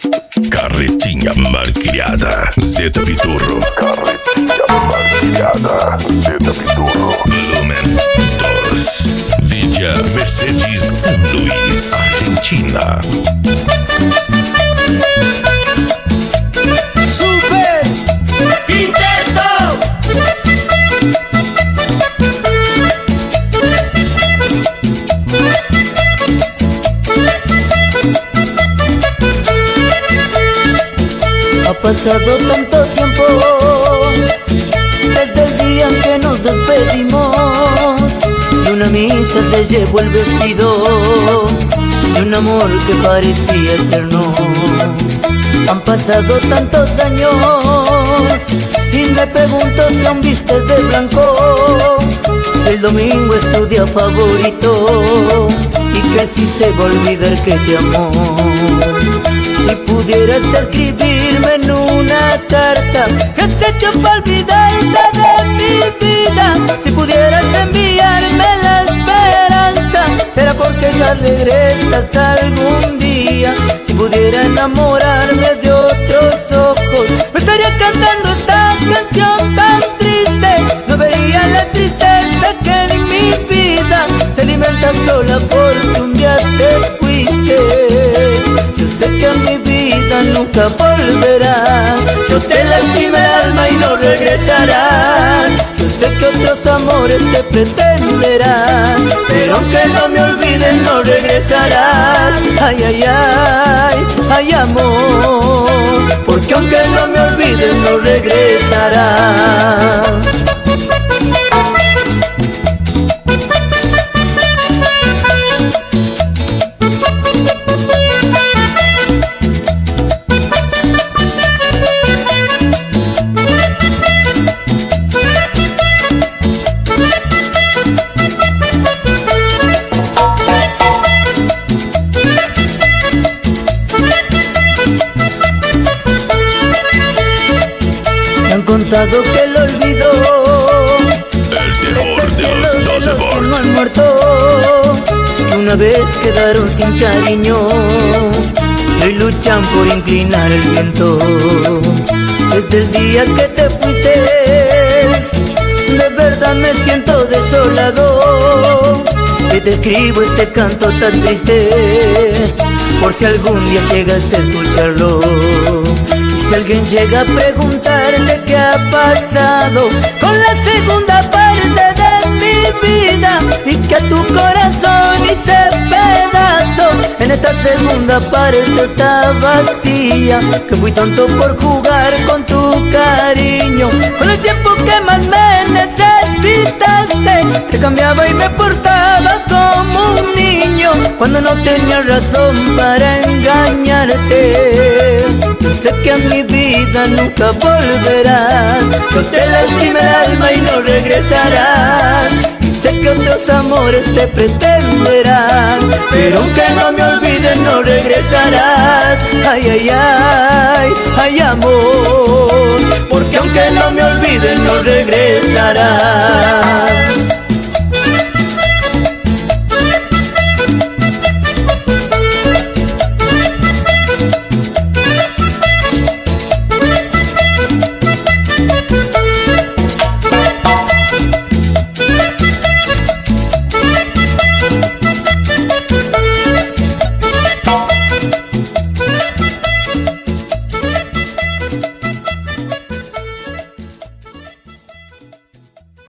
Carretinha malcriada, Zeta Piturro. Carretinha malcriada, Zeta Piturro. Volumen 2. Villa Mercedes San Luis, Argentina. Super Quinteto. Ha pasado tanto tiempo desde el día en que nos despedimos, y una misa se llevó el vestido de un amor que parecía eterno. Han pasado tantos años y me pregunto si aún vistes de blanco, si el domingo es tu día favorito y que si se va a olvidar que te amó. Si pudieras escribirme en una carta que esté hecha para olvidarte de mi vida, si pudieras enviarme la esperanza, será porque ya regresas algún día. Si pudiera enamorarme de otros ojos, me estaría cantando esta canción tan triste. No vería la tristeza que en mi vida se alimenta sola porque un día te fuiste. Yo sé que a mi vida nunca volverás, yo te lastimé el alma y no regresarás. Yo sé que otros amores te pretenderán, pero aunque no me olvides no regresarás. Ay, ay, ay, ay amor, porque aunque no me olvides no regresarás. Contado que el olvido, El terror de los 12 que no volts. han muerto, que una vez quedaron sin cariño y hoy luchan por inclinar el viento. Desde el día que te fuiste, de verdad me siento desolado, que te escribo este canto tan triste, por si algún día llegas a escucharlo. Si alguien llega a preguntarle qué ha pasado con la segunda parte de mi vida y que a tu corazón hice pedazo, en esta segunda parte está vacía, que fui tonto por jugar con tu cariño, con el tiempo que más me necesitaste, te cambiaba y me portaba como un niño cuando no tenía razón para engañarte. Yo sé que a mi vida nunca volverás, yo te lastimé el alma y no regresarás. Y sé que otros amores te pretenderán, pero aunque no me olvides no regresarás. Ay, ay, ay, ay amor, porque aunque no me olvides no regresarás.